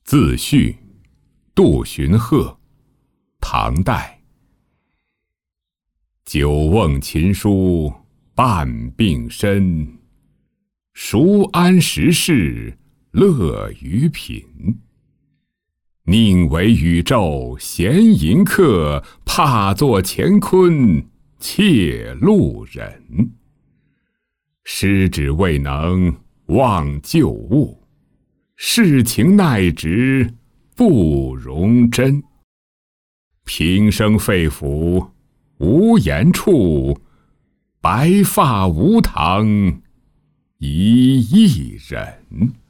自序，杜荀鹤，唐代。久瓮琴书半病身，孰安时事乐于品？宁为宇宙闲吟客，怕作乾坤窃路人。师指未能忘旧物，世情耐直不容真。平生肺腑无言处，白发无堂一一人。